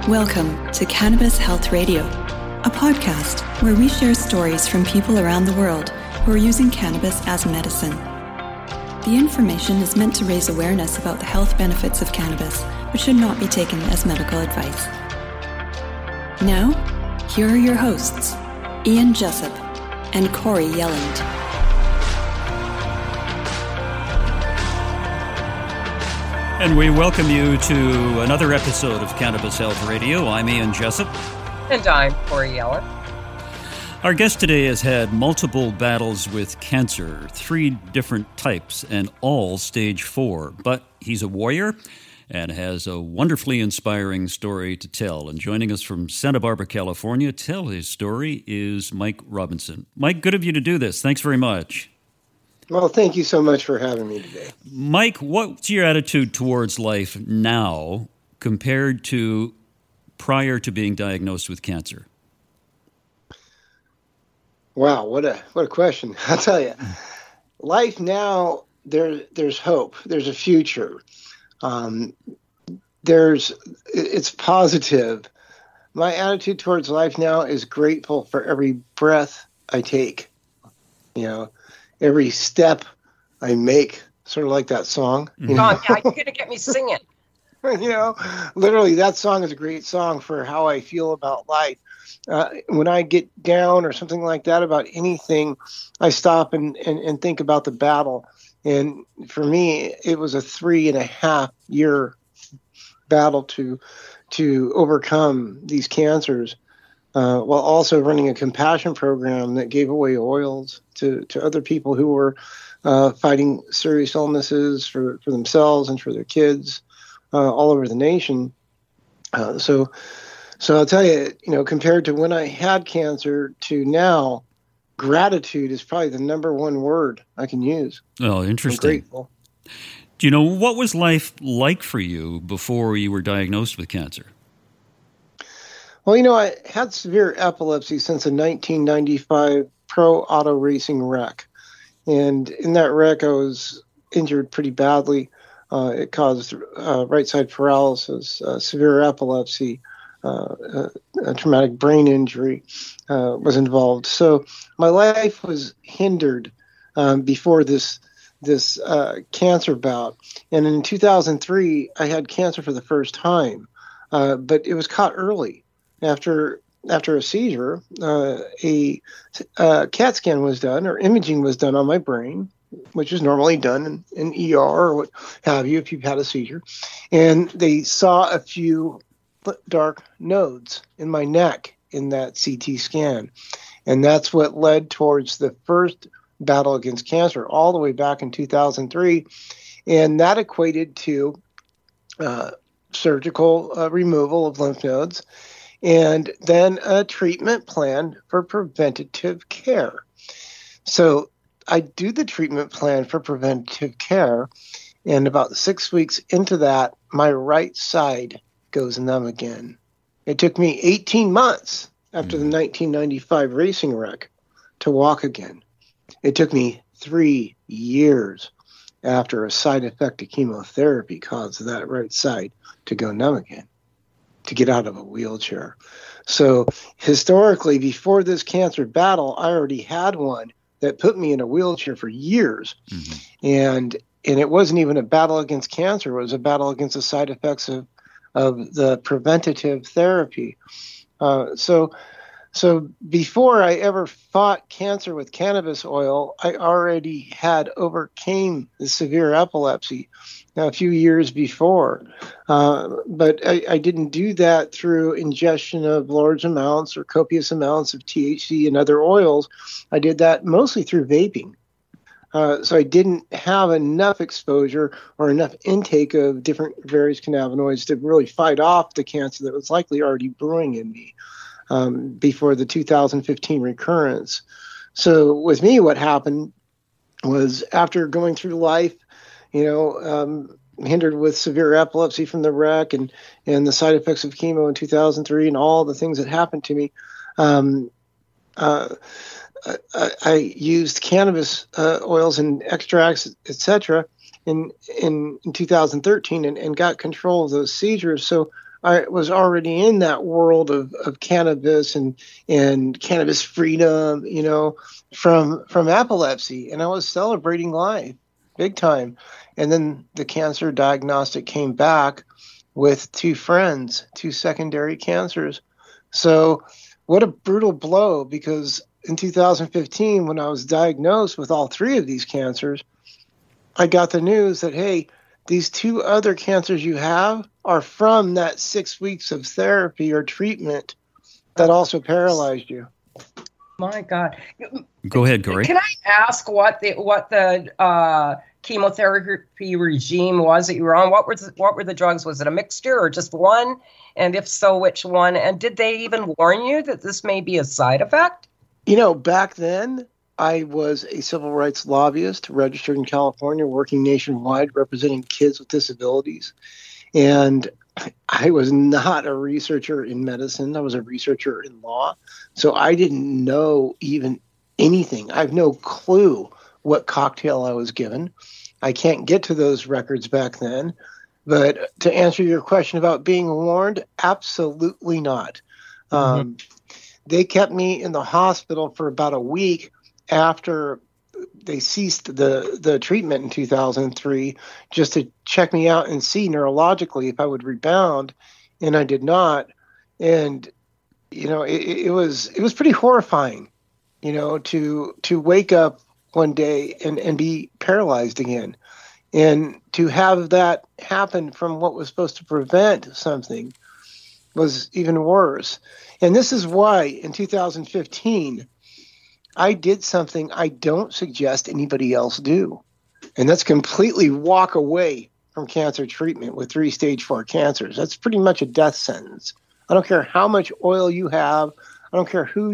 Welcome to Cannabis Health Radio, a podcast where we share stories from people around the world who are using cannabis as medicine. The information is meant to raise awareness about the health benefits of cannabis, but should not be taken as medical advice. Now, here are your hosts, Ian Jessup and Corey Yelland. And we welcome you to another episode of Cannabis Health Radio. I'm Ian Jessup. And I'm Corey Yelland. Our guest today has had multiple battles with cancer, 3 different types, and all stage 4. But he's a warrior and has a wonderfully inspiring story to tell. And joining us from Santa Barbara, California, to tell his story is Mike Robinson. Mike, good of you to do this. Thanks very much. Well, thank you so much for having me today. Mike, what's your attitude towards life now compared to prior to being diagnosed with cancer? Wow, what a question. I'll tell you. Life now, there's hope. There's a future. It's positive. My attitude towards life now is grateful for every breath I take. Every step I make, sort of like that song. Oh, yeah, you're going to get me singing. Literally, that song is a great song for how I feel about life. When I get down or something like that about anything, I stop and think about the battle. And for me, it was a 3.5-year battle to overcome these cancers. While also running a compassion program that gave away oils to other people who were fighting serious illnesses for themselves and for their kids all over the nation. So I'll tell you, compared to when I had cancer to now, gratitude is probably the number one word I can use. Oh, interesting. I'm grateful. Do you know, what was life like for you before you were diagnosed with cancer? Well, I had severe epilepsy since a 1995 pro auto racing wreck. And in that wreck, I was injured pretty badly. It caused right side paralysis, severe epilepsy, a traumatic brain injury was involved. So my life was hindered before this cancer bout. And in 2003, I had cancer for the first time, but it was caught early. After a seizure, a CAT scan was done, or imaging was done on my brain, which is normally done in ER or what have you if you've had a seizure. And they saw a few dark nodes in my neck in that CT scan. And that's what led towards the first battle against cancer all the way back in 2003. And that equated to surgical removal of lymph nodes, and then a treatment plan for preventative care. So I do the treatment plan for preventative care, and about 6 weeks into that, my right side goes numb again. It took me 18 months after the 1995 racing wreck to walk again. It took me 3 years after a side effect of chemotherapy caused that right side to go numb again, to get out of a wheelchair. So historically, before this cancer battle, I already had one that put me in a wheelchair for years. Mm-hmm. And it wasn't even a battle against cancer. It was a battle against the side effects of the preventative therapy. So before I ever fought cancer with cannabis oil, I already had overcame the severe epilepsy a few years before. But I didn't do that through ingestion of large amounts or copious amounts of THC and other oils. I did that mostly through vaping. So I didn't have enough exposure or enough intake of different various cannabinoids to really fight off the cancer that was likely already brewing in me before the 2015 recurrence. So with me, what happened was after going through life, hindered with severe epilepsy from the wreck and the side effects of chemo in 2003 and all the things that happened to me, I used cannabis oils and extracts, etc., in 2013 and got control of those seizures. So I was already in that world of cannabis and cannabis freedom, from epilepsy, and I was celebrating life big time. And then the cancer diagnostic came back with two secondary cancers. So what a brutal blow, because in 2015, when I was diagnosed with all three of these cancers, I got the news that, hey, these two other cancers you have are from that 6 weeks of therapy or treatment that also paralyzed you. My God. Go ahead, Corey. Can I ask what the chemotherapy regime was that you were on? What were the drugs? Was it a mixture or just one? And if so, which one? And did they even warn you that this may be a side effect? Back then, I was a civil rights lobbyist registered in California, working nationwide, representing kids with disabilities. And I was not a researcher in medicine. I was a researcher in law. So I didn't know even anything. I have no clue what cocktail I was given. I can't get to those records back then. But to answer your question about being warned, absolutely not. They kept me in the hospital for about a week after they ceased the treatment in 2003, just to check me out and see neurologically if I would rebound, and I did not. And it was pretty horrifying, to wake up one day and be paralyzed again, and to have that happen from what was supposed to prevent something was even worse. And this is why in 2015 I did something I don't suggest anybody else do, and that's completely walk away from cancer treatment with 3 stage 4 cancers. That's pretty much a death sentence. I don't care how much oil you have. I don't care who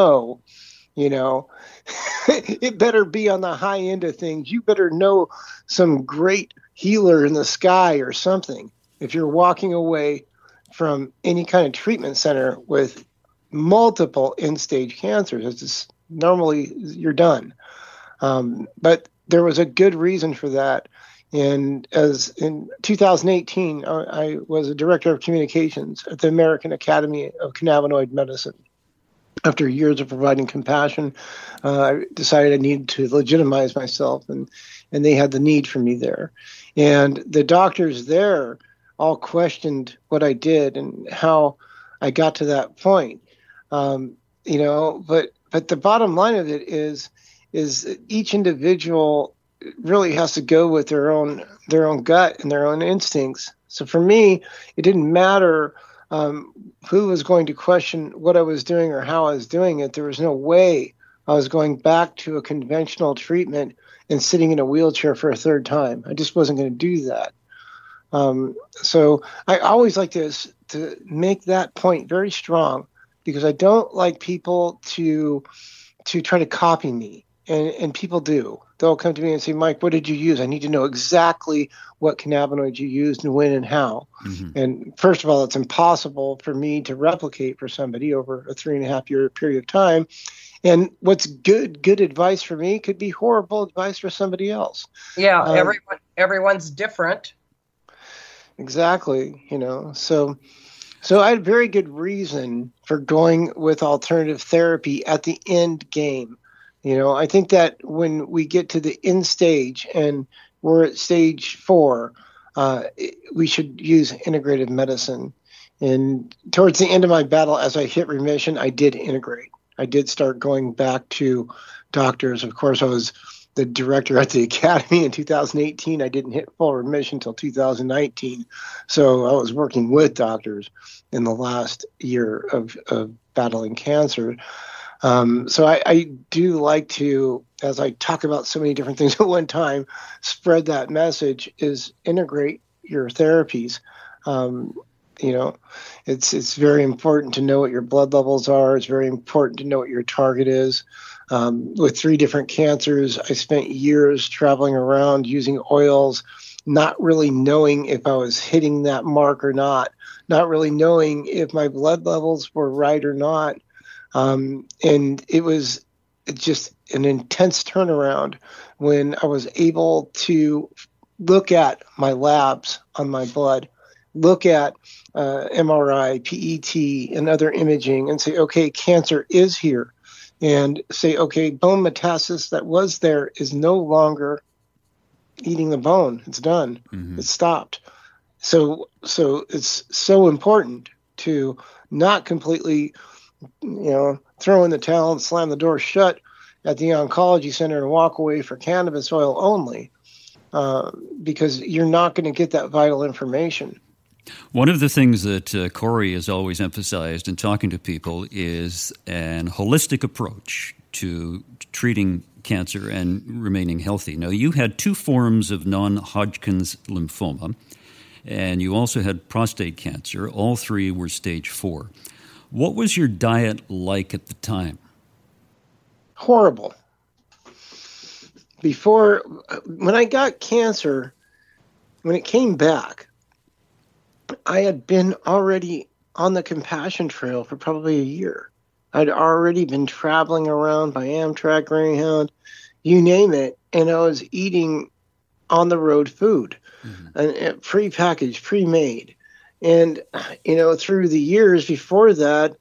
it better be on the high end of things. You better know some great healer in the sky or something if you're walking away from any kind of treatment center with multiple end-stage cancers. It's just, normally you're done. But there was a good reason for that. And as in 2018, I was a director of communications at the American Academy of Cannabinoid Medicine. After years of providing compassion, I decided I needed to legitimize myself, and they had the need for me there. And the doctors there all questioned what I did and how I got to that point. But the bottom line of it is each individual really has to go with their own gut and their own instincts. So for me, it didn't matter who was going to question what I was doing or how I was doing it. There was no way I was going back to a conventional treatment and sitting in a wheelchair for a third time. I just wasn't going to do that. So I always like to make that point very strong, because I don't like people to try to copy me. And people do. They'll come to me and say, Mike, what did you use? I need to know exactly what cannabinoids you used and when and how. Mm-hmm. And first of all, it's impossible for me to replicate for somebody over a 3.5-year period of time. And what's good advice for me could be horrible advice for somebody else. Yeah, everyone's different. Exactly. So I had very good reason for going with alternative therapy at the end game. I think that when we get to the end stage and we're at stage 4, we should use integrative medicine. And towards the end of my battle, as I hit remission, I did integrate. I did start going back to doctors. Of course, I was the director at the academy in 2018. I didn't hit full remission until 2019. So I was working with doctors in the last year of battling cancer. So I do like to, as I talk about so many different things at one time, spread that message, is integrate your therapies. It's very important to know what your blood levels are. It's very important to know what your target is. With 3 different cancers, I spent years traveling around using oils, not really knowing if I was hitting that mark or not really knowing if my blood levels were right or not. And it's just an intense turnaround when I was able to look at my labs on my blood look at MRI, PET, and other imaging and say, okay, cancer is here. And say, okay, bone metastasis that was there is no longer eating the bone. It's done. Mm-hmm. It's stopped. So it's so important to not completely, throw in the towel and slam the door shut at the oncology center and walk away for cannabis oil only, because you're not going to get that vital information. One of the things that Corey has always emphasized in talking to people is an holistic approach to treating cancer and remaining healthy. Now, you had 2 forms of non-Hodgkin's lymphoma, and you also had prostate cancer. All 3 were stage 4. What was your diet like at the time? Horrible. When I got cancer, when it came back, I had been already on the compassion trail for probably a year. I'd already been traveling around by Amtrak, Greyhound, you name it, and I was eating on-the-road food, and pre-packaged, pre-made. And, through the years before that,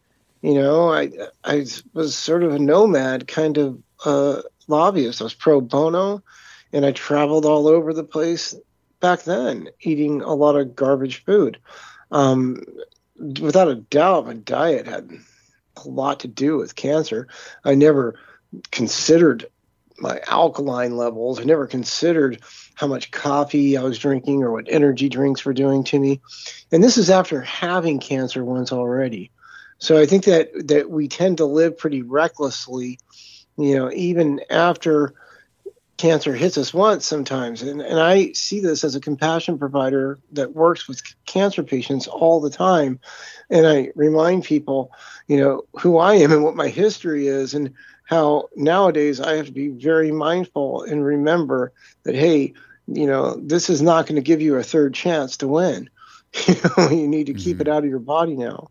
I was sort of a nomad kind of lobbyist. I was pro bono, and I traveled all over the place back then, eating a lot of garbage food. Without a doubt, my diet had a lot to do with cancer. I never considered my alkaline levels. I never considered how much coffee I was drinking or what energy drinks were doing to me. And this is after having cancer once already. So I think that we tend to live pretty recklessly, even after cancer hits us once sometimes. And I see this as a compassion provider that works with cancer patients all the time. And I remind people, who I am and what my history is, and how nowadays I have to be very mindful and remember that, hey, this is not going to give you a third chance to win. You need to keep it out of your body now.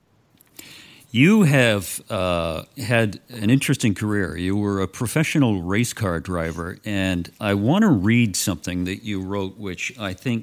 You have had an interesting career. You were a professional race car driver, and I want to read something that you wrote, which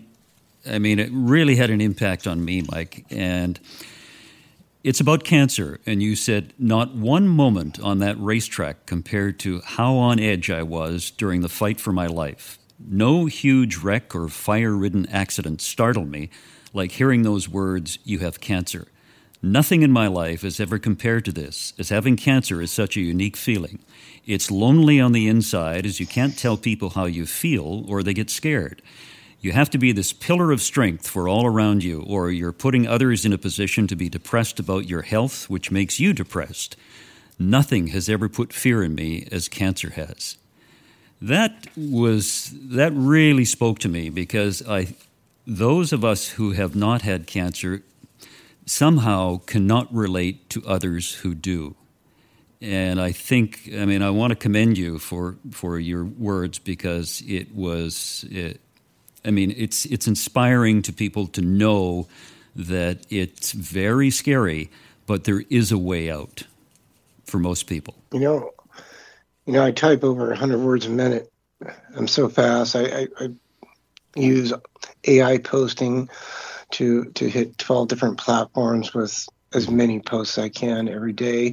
it really had an impact on me, Mike. And it's about cancer, and you said, not one moment on that racetrack compared to how on edge I was during the fight for my life. No huge wreck or fire-ridden accident startled me like hearing those words, "You have cancer." Nothing in my life has ever compared to this, as having cancer is such a unique feeling. It's lonely on the inside, as you can't tell people how you feel, or they get scared. You have to be this pillar of strength for all around you, or you're putting others in a position to be depressed about your health, which makes you depressed. Nothing has ever put fear in me as cancer has. That really spoke to me, because those of us who have not had cancer somehow cannot relate to others who do. And I want to commend you for your words, because it's inspiring to people to know that it's very scary, but there is a way out for most people. I type over 100 words a minute. I'm so fast. I use AI posting to hit 12 different platforms with as many posts as I can every day.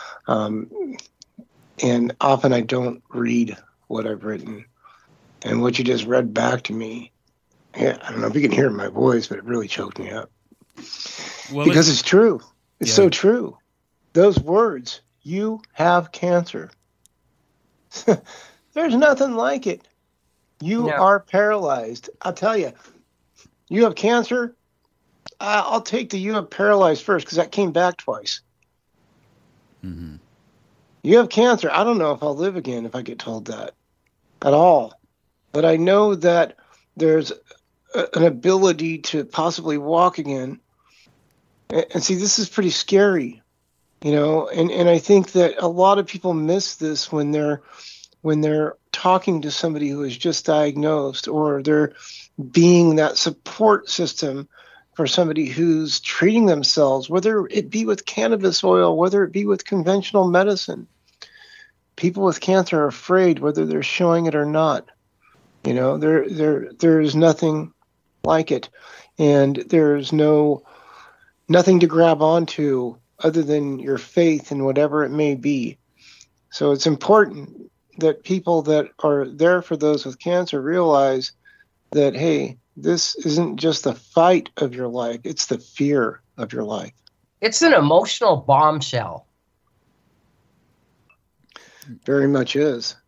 And often I don't read what I've written. And what you just read back to me, I don't know if you can hear it in my voice, but it really choked me up. Well, because it's true. It's so true. Those words, "you have cancer." There's nothing like it. You are paralyzed. I'll tell you, you have cancer. I'll take the "you have paralyzed" first, because that came back twice. Mm-hmm. You have cancer. I don't know if I'll live again if I get told that at all. But I know that there's an ability to possibly walk again. And see, this is pretty scary, and I think that a lot of people miss this when they're talking to somebody who is just diagnosed, or they're being that support system for somebody who's treating themselves, whether it be with cannabis oil, whether it be with conventional medicine. People with cancer are afraid whether they're showing it or not. There's nothing like it. and there's nothing to grab onto other than your faith in whatever it may be. So it's important that people that are there for those with cancer realize that, hey, this isn't just the fight of your life, it's the fear of your life. It's an emotional bombshell. Very much is,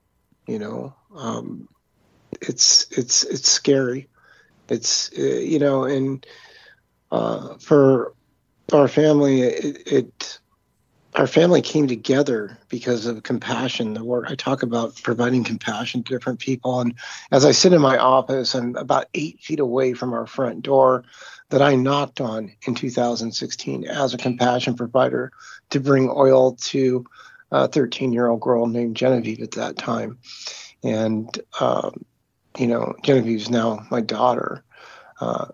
it's scary. It's, and for our family, our family came together because of compassion. The work I talk about, providing compassion to different people. And as I sit in my office, I'm about 8 feet away from our front door that I knocked on in 2016 as a compassion provider to bring oil to a 13-year-old girl named Genevieve at that time. And, Genevieve's now my daughter. I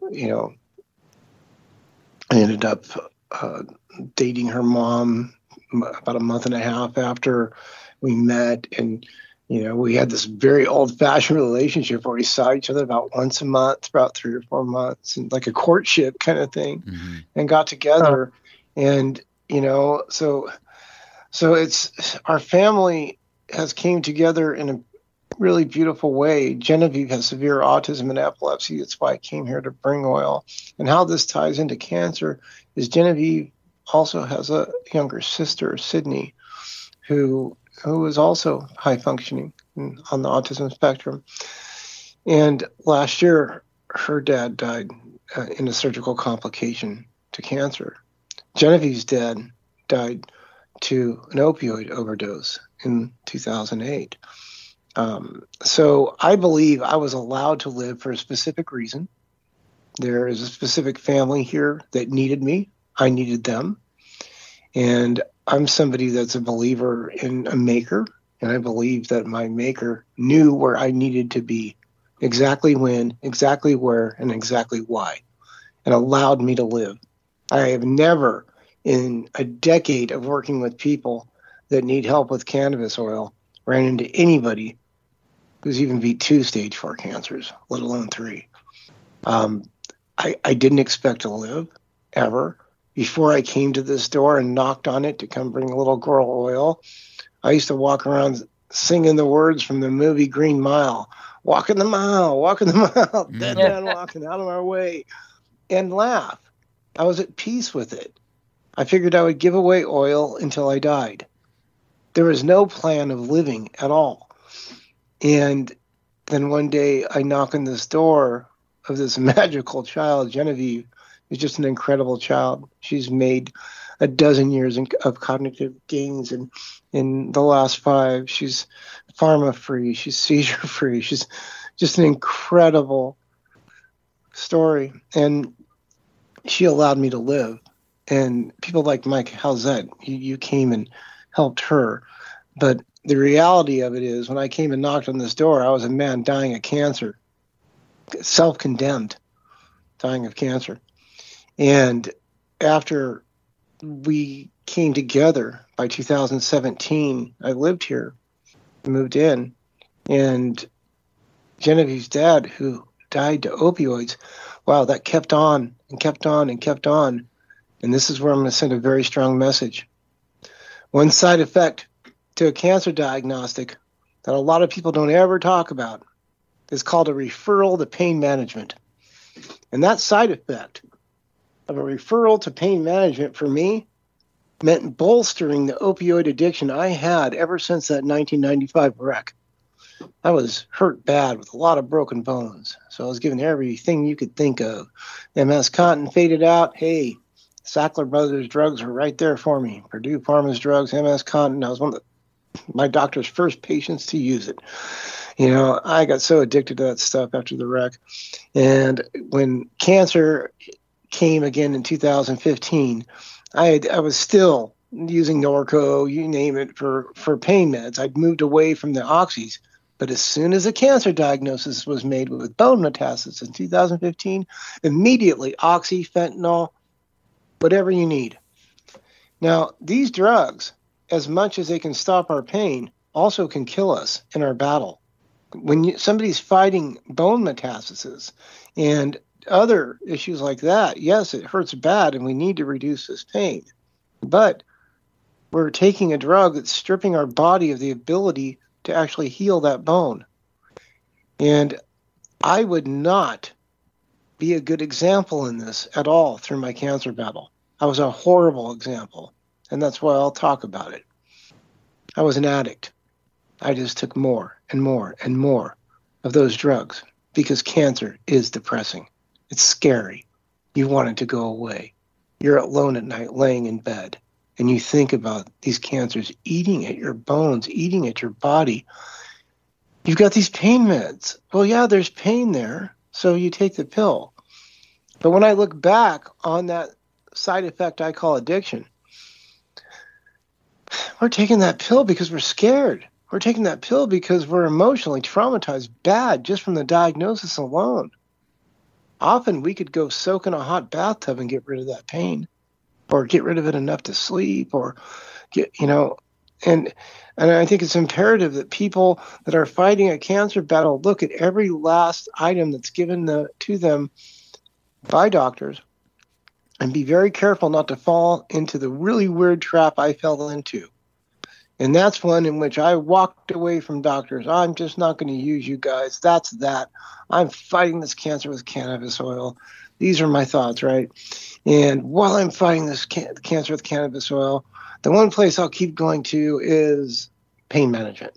ended up dating her mom about a month and a half after we met. And, we had this very old-fashioned relationship where we saw each other about once a month, about 3 or 4 months, and like a courtship kind of thing, and got together. And, so it's our family has came together in a really beautiful way. Genevieve has severe autism and epilepsy. That's why I came here to bring oil. And how this ties into cancer is Genevieve also has a younger sister, Sydney, who is also high functioning on the autism spectrum. And last year, her dad died in a surgical complication to cancer. Genevieve's dad died to an opioid overdose in 2008. So I believe I was allowed to live for a specific reason. There is a specific family here that needed me. I needed them. And I'm somebody that's a believer in a maker. And I believe that my maker knew where I needed to be, exactly when, exactly where, and exactly why, and allowed me to live. I have never, in a decade of working with people that need help with cannabis oil, ran into anybody who's even beat 2 stage 4 cancers, let alone 3. I didn't expect to live, ever. Before I came to this door and knocked on it to come bring a little girl oil, I used to walk around singing the words from the movie Green Mile, walking the mile, dead man walking out of our way, and laugh. I was at peace with it. I figured I would give away oil until I died. There was no plan of living at all. And then one day I knock on this door of this magical child. Genevieve is just an incredible child. She's made a dozen years of cognitive gains, and in the last 5, she's pharma-free, she's seizure-free. She's just an incredible story. And she allowed me to live. And people like Mike Halzett, you came and helped her. But the reality of it is, when I came and knocked on this door, I was a man dying of cancer, self-condemned, dying of cancer. And after we came together by 2017, I lived here, moved in, and Genevieve's dad, who died to opioids, wow, that kept on and kept on and kept on. And this is where I'm going to send a very strong message. One side effect to a cancer diagnostic that a lot of people don't ever talk about is called a referral to pain management. And that side effect of a referral to pain management for me meant bolstering the opioid addiction I had ever since that 1995 wreck. I was hurt bad with a lot of broken bones. So I was given everything you could think of. MS Contin faded out. Hey, Sackler Brothers drugs were right there for me. Purdue Pharma's drugs, MS Contin. I was one of my doctor's first patients to use it. I got so addicted to that stuff after the wreck. And when cancer came again in 2015, I was still using Norco, you name it, for pain meds. I'd moved away from the oxys. But as soon as a cancer diagnosis was made with bone metastasis in 2015, immediately oxy, fentanyl, whatever you need. Now, these drugs, as much as they can stop our pain, also can kill us in our battle. When somebody's fighting bone metastasis and other issues like that, yes, it hurts bad and we need to reduce this pain. But we're taking a drug that's stripping our body of the ability to actually heal that bone. And I would not be a good example in this at all through my cancer battle. I was a horrible example, and that's why I'll talk about it. I was an addict. I just took more and more and more of those drugs because cancer is depressing. It's scary. You want it to go away. You're alone at night laying in bed, and you think about these cancers eating at your bones, eating at your body. You've got these pain meds. Well, yeah, there's pain there, so you take the pill. But when I look back on that side effect I call addiction, we're taking that pill because we're scared. We're taking that pill because we're emotionally traumatized bad just from the diagnosis alone. Often we could go soak in a hot bathtub and get rid of that pain, or get rid of it enough to sleep, or get, and I think it's imperative that people that are fighting a cancer battle look at every last item that's given to them by doctors and be very careful not to fall into the really weird trap I fell into. And that's one in which I walked away from doctors. I'm just not going to use you guys. That's that. I'm fighting this cancer with cannabis oil. These are my thoughts, right? And while I'm fighting this cancer with cannabis oil, the one place I'll keep going to is pain management.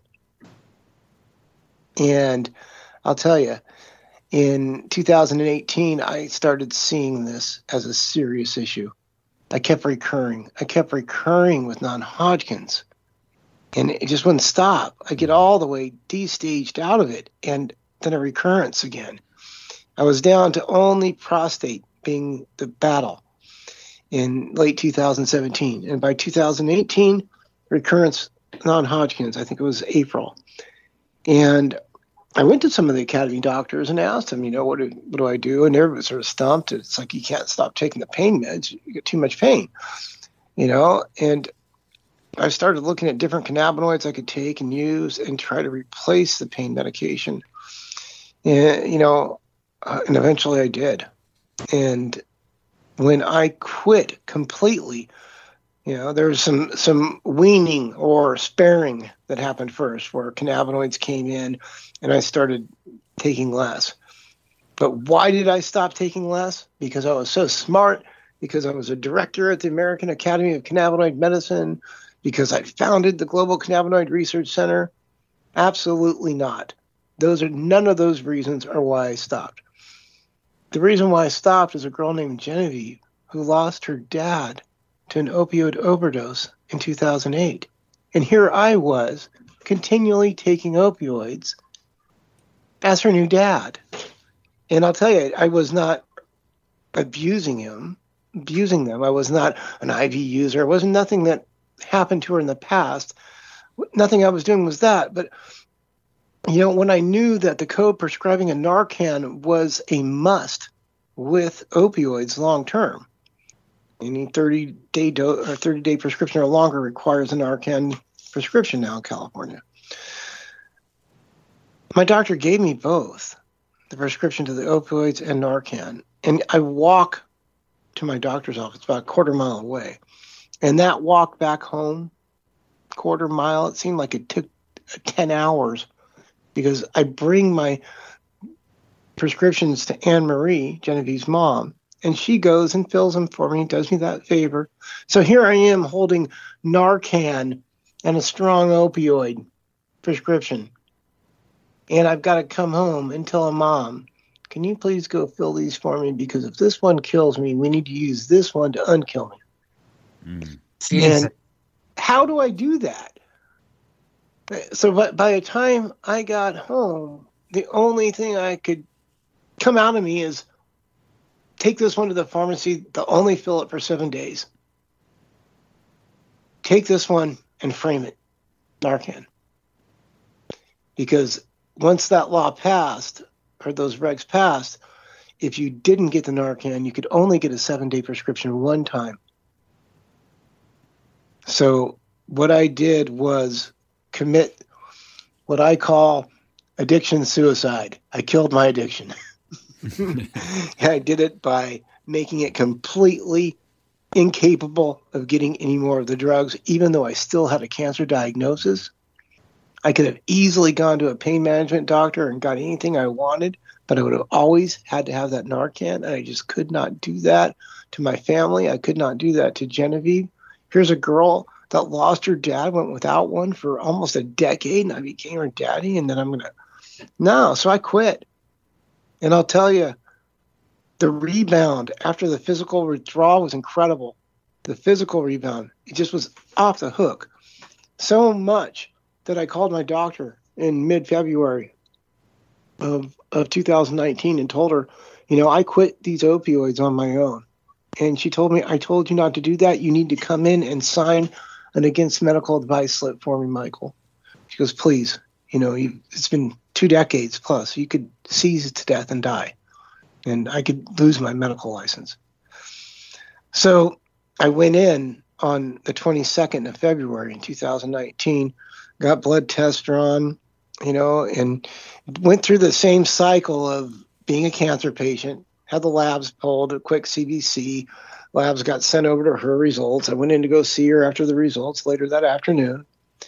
And I'll tell you, in 2018, I started seeing this as a serious issue. I kept recurring with non-Hodgkin's. And it just wouldn't stop. I get all the way de-staged out of it, and then a recurrence again. I was down to only prostate being the battle in late 2017. And by 2018, recurrence non-Hodgkin's, I think it was April. And I went to some of the academy doctors and asked them, what do I do? And everybody sort of stumped. It's like, you can't stop taking the pain meds. You get too much pain, and I started looking at different cannabinoids I could take and use and try to replace the pain medication. And, and eventually I did. And when I quit completely, there was some weaning or sparing that happened first, where cannabinoids came in and I started taking less. But why did I stop taking less? Because I was so smart, because I was a director at the American Academy of Cannabinoid Medicine, because I founded the Global Cannabinoid Research Center? Absolutely not. None of those reasons are why I stopped. The reason why I stopped is a girl named Genevieve who lost her dad to an opioid overdose in 2008. And here I was continually taking opioids as her new dad. And I'll tell you, I was not abusing them. I was not an IV user. It wasn't nothing that happened to her in the past. Nothing I was doing was that. But, when I knew that the code prescribing a Narcan was a must with opioids long term, any 30-day prescription or longer requires a Narcan prescription now in California. My doctor gave me both, the prescription to the opioids and Narcan. And I walk to my doctor's office about a quarter mile away. And that walk back home, quarter mile, it seemed like it took 10 hours, because I bring my prescriptions to Anne Marie, Genevieve's mom, and she goes and fills them for me and does me that favor. So here I am holding Narcan and a strong opioid prescription. And I've got to come home and tell a mom, can you please go fill these for me? Because if this one kills me, we need to use this one to unkill me. And how do I do that? So by the time I got home, the only thing I could come out of me is take this one to the pharmacy. They'll only fill it for 7 days. Take this one and frame it, Narcan. Because once that law passed, or those regs passed, if you didn't get the Narcan, you could only get a 7-day prescription one time. So what I did was commit what I call addiction suicide. I killed my addiction. I did it by making it completely incapable of getting any more of the drugs, even though I still had a cancer diagnosis. I could have easily gone to a pain management doctor and got anything I wanted, but I would have always had to have that Narcan, and I just could not do that to my family. I could not do that to Genevieve. Here's a girl that lost her dad, went without one for almost a decade, and I became her daddy, and then I'm going to... No, so I quit. And I'll tell you, the rebound after the physical withdrawal was incredible. The physical rebound, it just was off the hook. So much that I called my doctor in mid-February of 2019 and told her, I quit these opioids on my own. And she told me, I told you not to do that. You need to come in and sign an against medical advice slip for me, Michael. She goes, please, it's been 2 decades plus. You could seize to death and die. And I could lose my medical license. So I went in on the 22nd of February in 2019, got blood tests drawn, and went through the same cycle of being a cancer patient, had the labs pulled, a quick CBC. Labs got sent over to her results. I went in to go see her after the results later that afternoon.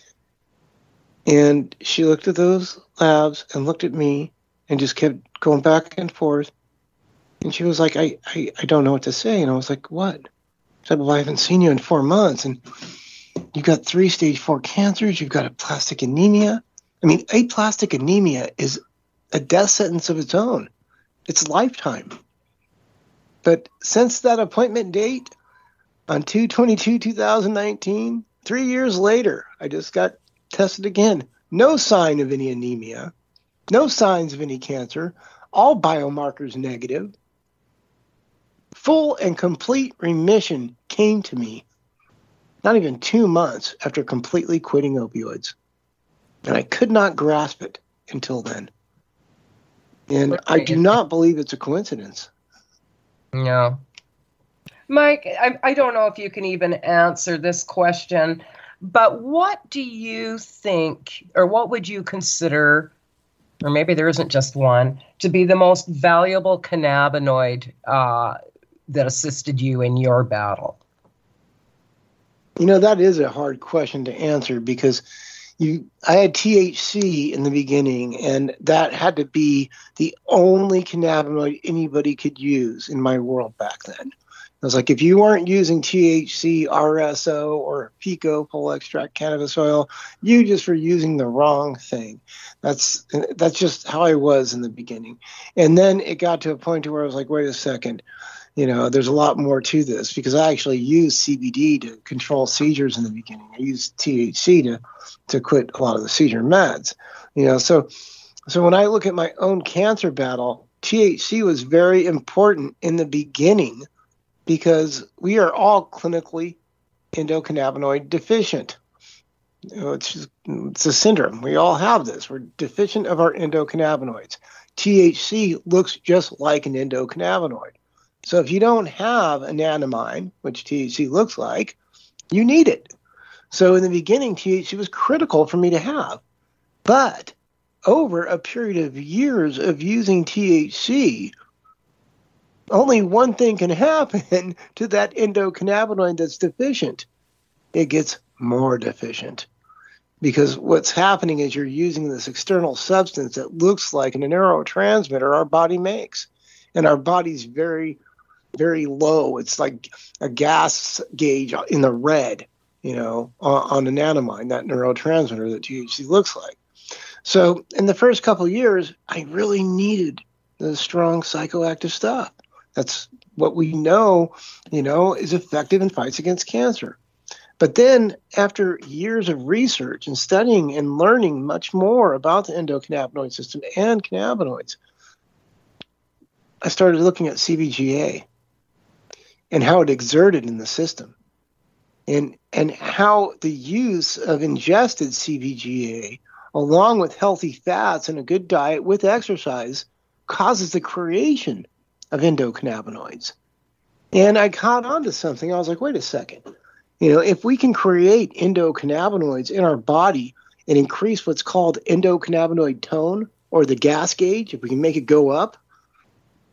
And she looked at those labs and looked at me and just kept going back and forth. And she was like, I don't know what to say. And I was like, what? She said, well, I haven't seen you in 4 months. And you've got 3 stage 4 cancers. You've got aplastic anemia. I mean, aplastic anemia is a death sentence of its own. It's lifetime. But since that appointment date on 2/22/2019, 3 years later, I just got tested again. No sign of any anemia, no signs of any cancer, all biomarkers negative. Full and complete remission came to me not even 2 months after completely quitting opioids. And I could not grasp it until then. And I do not believe it's a coincidence. No. Mike, I don't know if you can even answer this question, but what do you think, or what would you consider, or maybe there isn't just one, to be the most valuable cannabinoid that assisted you in your battle? That is a hard question to answer because I had THC in the beginning, and that had to be the only cannabinoid anybody could use in my world back then. I was like, if you weren't using THC, RSO, or Pico, full extract cannabis oil, you just were using the wrong thing. That's just how I was in the beginning. And then it got to a point where I was like, wait a second. There's a lot more to this because I actually used CBD to control seizures in the beginning. I used THC to quit a lot of the seizure meds. So when I look at my own cancer battle, THC was very important in the beginning because we are all clinically endocannabinoid deficient. It's a syndrome. We all have this. We're deficient of our endocannabinoids. THC looks just like an endocannabinoid. So if you don't have anandamide, which THC looks like, you need it. So in the beginning, THC was critical for me to have. But over a period of years of using THC, only one thing can happen to that endocannabinoid that's deficient. It gets more deficient. Because what's happening is you're using this external substance that looks like an neurotransmitter our body makes. And our body's very, very low. It's like a gas gauge in the red, on anandamide, that neurotransmitter that THC looks like. So in the first couple of years, I really needed the strong psychoactive stuff. That's what we know, is effective in fights against cancer. But then after years of research and studying and learning much more about the endocannabinoid system and cannabinoids, I started looking at CBGA and how it exerted in the system and how the use of ingested CBGA along with healthy fats and a good diet with exercise causes the creation of endocannabinoids. And I caught on to something. I was like, wait a second. If we can create endocannabinoids in our body and increase what's called endocannabinoid tone or the gas gauge, if we can make it go up,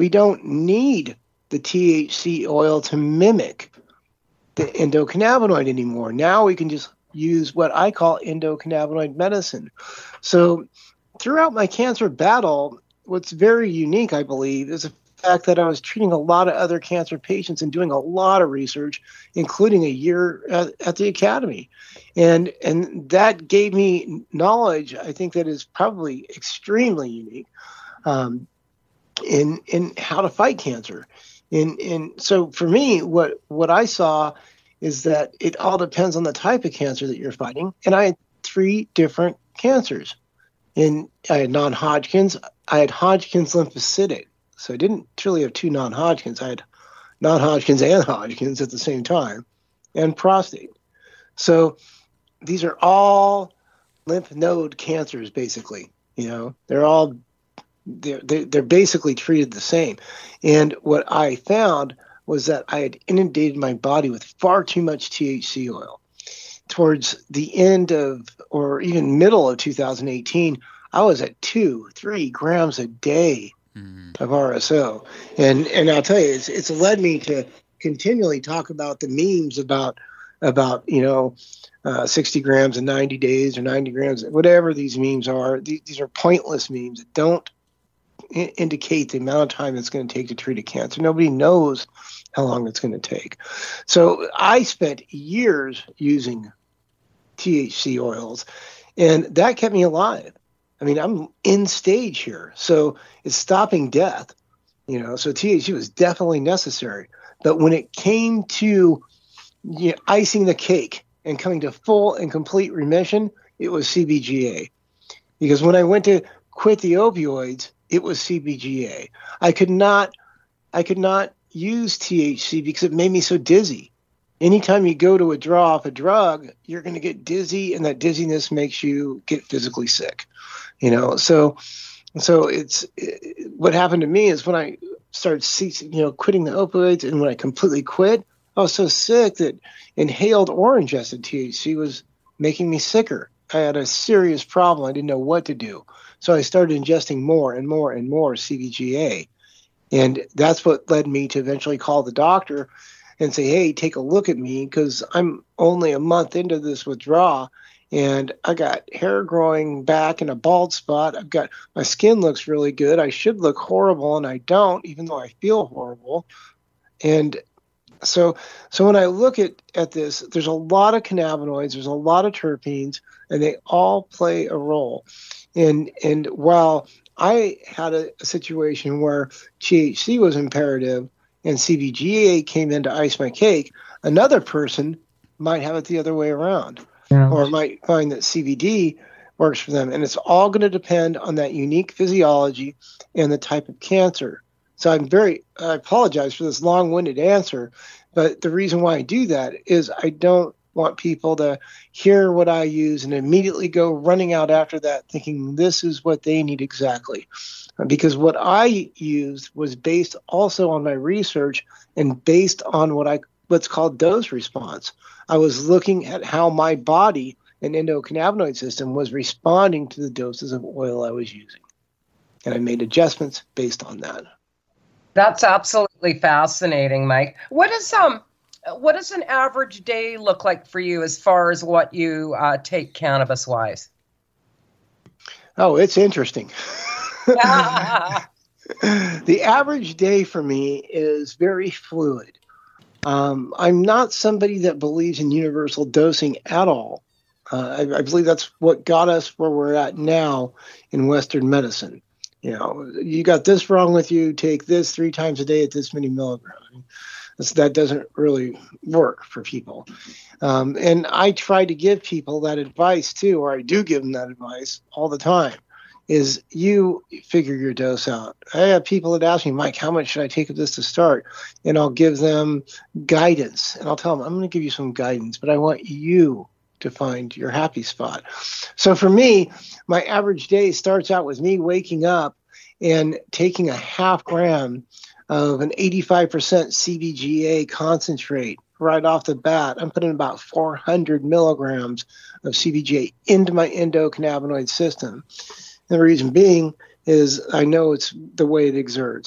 we don't need the THC oil to mimic the endocannabinoid anymore. Now we can just use what I call endocannabinoid medicine. So throughout my cancer battle, what's very unique, I believe, is the fact that I was treating a lot of other cancer patients and doing a lot of research, including a year at the academy. And that gave me knowledge, I think, that is probably extremely unique in how to fight cancer. And so for me, what I saw is that it all depends on the type of cancer that you're fighting. And I had 3 different cancers. And I had non-Hodgkin's, I had Hodgkin's lymphocytic. So I didn't truly have 2 non-Hodgkin's. I had non-Hodgkin's and Hodgkin's at the same time, and prostate. So these are all lymph node cancers, basically. They're basically treated the same. And what I found was that I had inundated my body with far too much THC oil. Towards the end of, or even middle of 2018, I was at 2-3 grams a day of RSO. And I'll tell you, it's led me to continually talk about the memes about 60 grams in 90 days or 90 grams, whatever these memes are. These are pointless memes that don't indicate the amount of time it's going to take to treat a cancer. Nobody knows how long it's going to take. So I spent years using THC oils, and that kept me alive. I mean, I'm in stage here, so it's stopping death. So THC was definitely necessary. But when it came to icing the cake and coming to full and complete remission, it was CBGA. Because when I went to quit the opioids, it was CBGA. I could not use THC because it made me so dizzy. Anytime you go to withdraw off a drug, you're going to get dizzy, and that dizziness makes you get physically sick. So it's what happened to me is when I started quitting the opioids, and when I completely quit, I was so sick that inhaled or ingested THC was making me sicker. I had a serious problem. I didn't know what to do. So I started ingesting more and more and more CBGA. And that's what led me to eventually call the doctor and say, hey, take a look at me, because I'm only a month into this withdrawal, and I got hair growing back and a bald spot. My skin looks really good. I should look horrible, and I don't, even though I feel horrible. And so when I look at this, there's a lot of cannabinoids, there's a lot of terpenes, and they all play a role. And while I had a situation where THC was imperative and CBGA came in to ice my cake, another person might have it the other way around, or might find that CBD works for them. And it's all going to depend on that unique physiology and the type of cancer. So I apologize for this long-winded answer, but the reason why I do that is I don't want people to hear what I use and immediately go running out after that thinking this is what they need exactly. Because what I used was based also on my research and based on what's called dose response. I was looking at how my body and endocannabinoid system was responding to the doses of oil I was using. And I made adjustments based on that. That's absolutely fascinating, Mike. What does an average day look like for you as far as what you take cannabis-wise? Oh, it's interesting. The average day for me is very fluid. I'm not somebody that believes in universal dosing at all. I believe that's what got us where we're at now in Western medicine. You got this wrong with you, take this 3 times a day at this many milligrams. That doesn't really work for people. And I try to give people that advice too, or I do give them that advice all the time, is you figure your dose out. I have people that ask me, Mike, how much should I take of this to start? And I'll give them guidance. And I'll tell them, I'm going to give you some guidance, but I want you to find your happy spot. So for me, my average day starts out with me waking up and taking a half gram of an 85% CBGA concentrate right off the bat. I'm putting about 400 milligrams of CBGA into my endocannabinoid system. And the reason being is I know it's the way it exerts.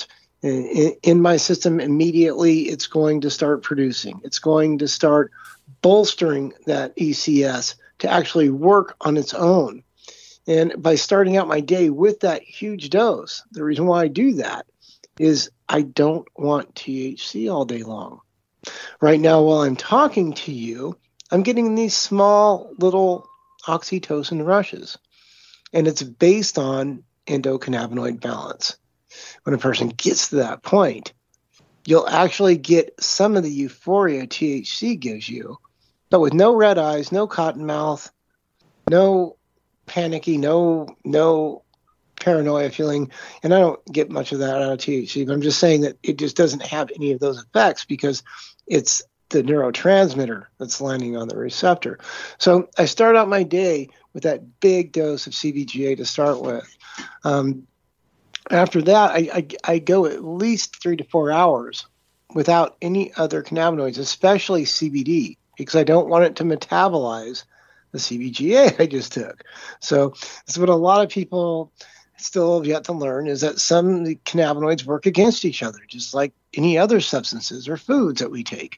in my system immediately, it's going to start producing. It's going to start bolstering that ECS to actually work on its own. And by starting out my day with that huge dose, the reason why I do that is I don't want THC all day long. Right now, while I'm talking to you, I'm getting these small little oxytocin rushes, and it's based on endocannabinoid balance. When a person gets to that point, you'll actually get some of the euphoria THC gives you, but with no red eyes, no cotton mouth, no panicky, no paranoia feeling. And I don't get much of that out of THC, but I'm just saying that it just doesn't have any of those effects because it's the neurotransmitter that's landing on the receptor. So I start out my day with that big dose of CBGA to start with. After that, I go at least 3 to 4 hours without any other cannabinoids, especially CBD, because I don't want it to metabolize the CBGA I just took. So that's what a lot of people still have yet to learn, is that some of the cannabinoids work against each other, just like any other substances or foods that we take,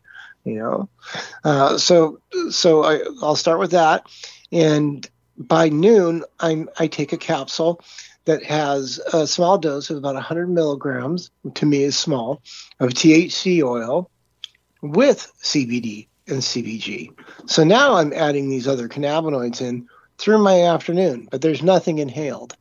So I'll start with that. And by noon, I take a capsule that has a small dose of about 100 milligrams, to me is small, of THC oil with CBD and CBG. So now I'm adding these other cannabinoids in through my afternoon, but there's nothing inhaled.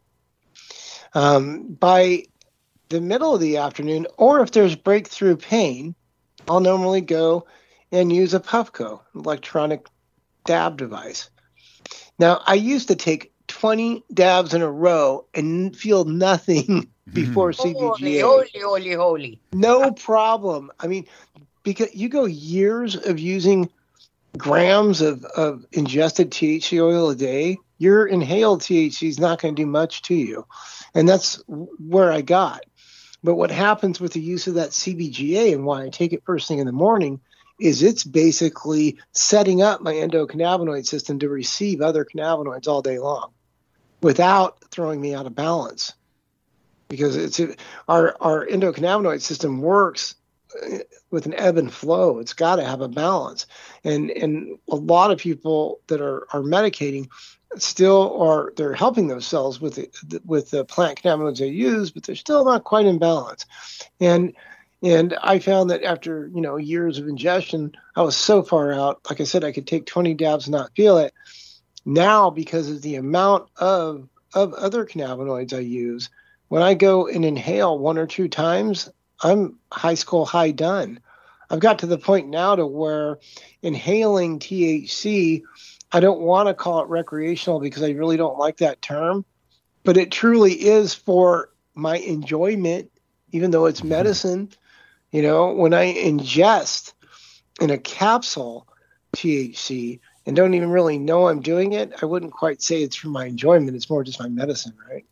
By the middle of the afternoon, or if there's breakthrough pain, I'll normally go and use a Puffco, electronic dab device. Now, I used to take 20 dabs in a row and feel nothing before CBGA. Holy. No problem. I mean, because you go years of using grams of ingested THC oil a day, your inhaled THC is not going to do much to you. And that's where I got. But what happens with the use of that CBGA and why I take it first thing in the morning is it's basically setting up my endocannabinoid system to receive other cannabinoids all day long without throwing me out of balance. Because our endocannabinoid system works with an ebb and flow. It's got to have a balance. And a lot of people that are medicating still they're helping themselves with the plant cannabinoids they use, but they're still not quite in balance. And I found that after years of ingestion, I was so far out. Like I said, I could take 20 dabs and not feel it. Now, because of the amount of other cannabinoids I use, when I go and inhale 1 or 2 times, I'm high school high done. I've got to the point now to where inhaling THC, I don't want to call it recreational because I really don't like that term, but it truly is for my enjoyment, even though it's medicine. When I ingest in a capsule THC and don't even really know I'm doing it, I wouldn't quite say it's for my enjoyment. It's more just my medicine, right?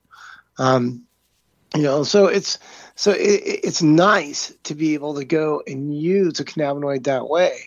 So it's nice to be able to go and use a cannabinoid that way.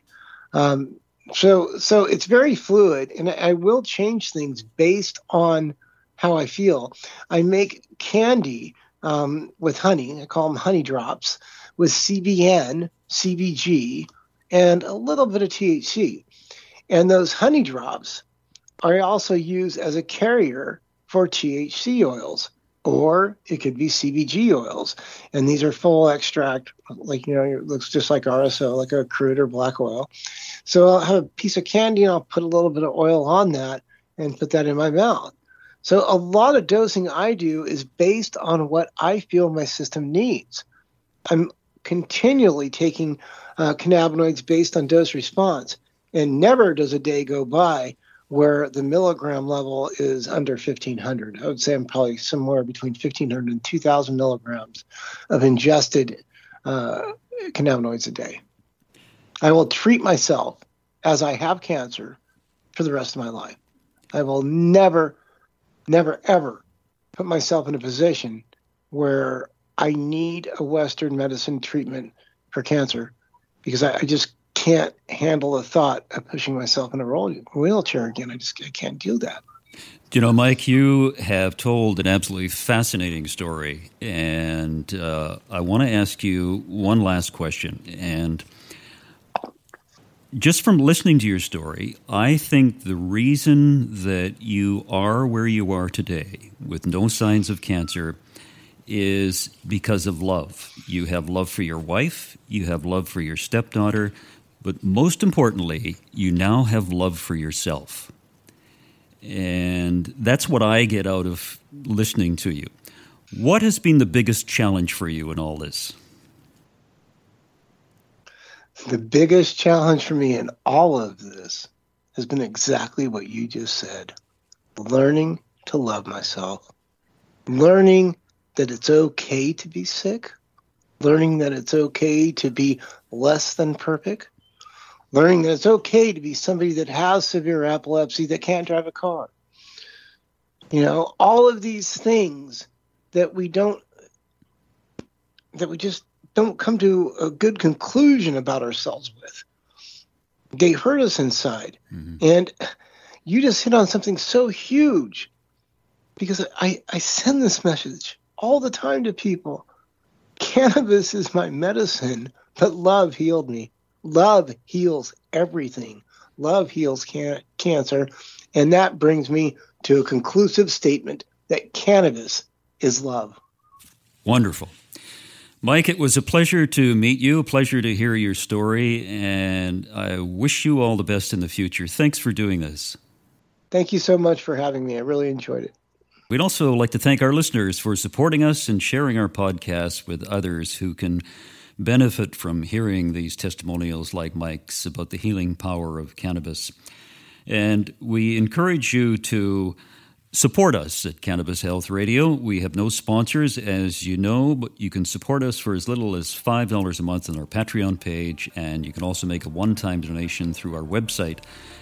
So it's very fluid, and I will change things based on how I feel. I make candy with honey. I call them honey drops with CBN, CBG, and a little bit of THC. And those honey drops are also used as a carrier for THC oils, or it could be CBG oils. And these are full extract, it looks just like RSO, like a crude or black oil. So I'll have a piece of candy and I'll put a little bit of oil on that and put that in my mouth. So a lot of dosing I do is based on what I feel my system needs. I'm continually taking cannabinoids based on dose response, and never does a day go by where the milligram level is under 1,500. I would say I'm probably somewhere between 1,500 and 2,000 milligrams of ingested cannabinoids a day. I will treat myself as I have cancer for the rest of my life. I will never, ever put myself in a position where I need a Western medicine treatment for cancer, because I just can't handle the thought of pushing myself in a wheelchair again. I can't do that. You know, Mike, you have told an absolutely fascinating story, and I want to ask you one last question. And just from listening to your story, I think the reason that you are where you are today with no signs of cancer is because of love. You have love for your wife, you have love for your stepdaughter, but most importantly, you now have love for yourself. And that's what I get out of listening to you. What has been the biggest challenge for you in all this? The biggest challenge for me in all of this has been exactly what you just said. Learning to love myself. Learning that it's okay to be sick. Learning that it's okay to be less than perfect. Learning that it's okay to be somebody that has severe epilepsy that can't drive a car. You know, all of these things that we just don't come to a good conclusion about ourselves with. They hurt us inside. Mm-hmm. And you just hit on something so huge, because I send this message all the time to people. Cannabis is my medicine, but love healed me. Love heals everything. Love heals cancer. And that brings me to a conclusive statement that cannabis is love. Wonderful. Mike, it was a pleasure to meet you, a pleasure to hear your story, and I wish you all the best in the future. Thanks for doing this. Thank you so much for having me. I really enjoyed it. We'd also like to thank our listeners for supporting us and sharing our podcasts with others who can benefit from hearing these testimonials like Mike's about the healing power of cannabis. And we encourage you to support us at Cannabis Health Radio. We have no sponsors, as you know, but you can support us for as little as $5 a month on our Patreon page, and you can also make a one-time donation through our website,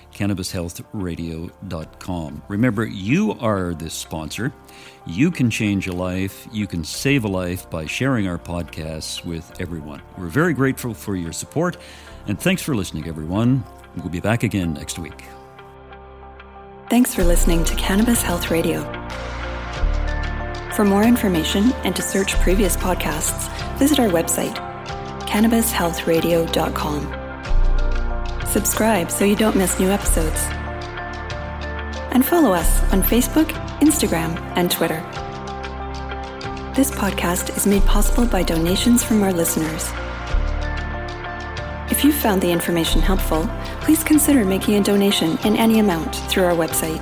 CannabisHealthRadio.com. Remember, you are this sponsor. You can change a life. You can save a life by sharing our podcasts with everyone. We're very grateful for your support, and thanks for listening, everyone. We'll be back again next week. Thanks for listening to Cannabis Health Radio. For more information and to search previous podcasts, visit our website, CannabisHealthRadio.com. Subscribe so you don't miss new episodes. And follow us on Facebook, Instagram, and Twitter. This podcast is made possible by donations from our listeners. If you found the information helpful, please consider making a donation in any amount through our website.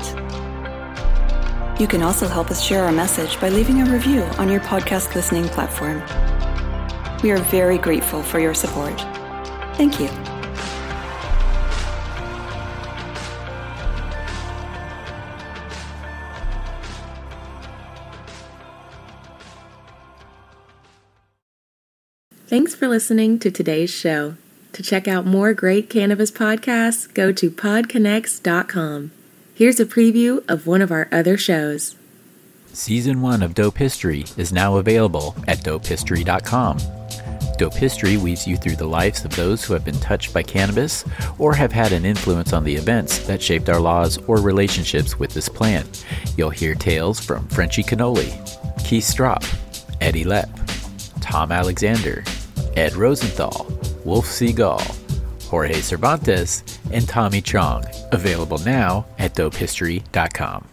You can also help us share our message by leaving a review on your podcast listening platform. We are very grateful for your support. Thank you. Thanks for listening to today's show. To check out more great cannabis podcasts, go to podconnects.com. Here's a preview of one of our other shows. Season 1 of Dope History is now available at dopehistory.com. Dope History weaves you through the lives of those who have been touched by cannabis or have had an influence on the events that shaped our laws or relationships with this plant. You'll hear tales from Frenchie Cannoli, Keith Strop, Eddie Lepp, Tom Alexander, Ed Rosenthal, Wolf Seagal, Jorge Cervantes, and Tommy Chong. Available now at dopehistory.com.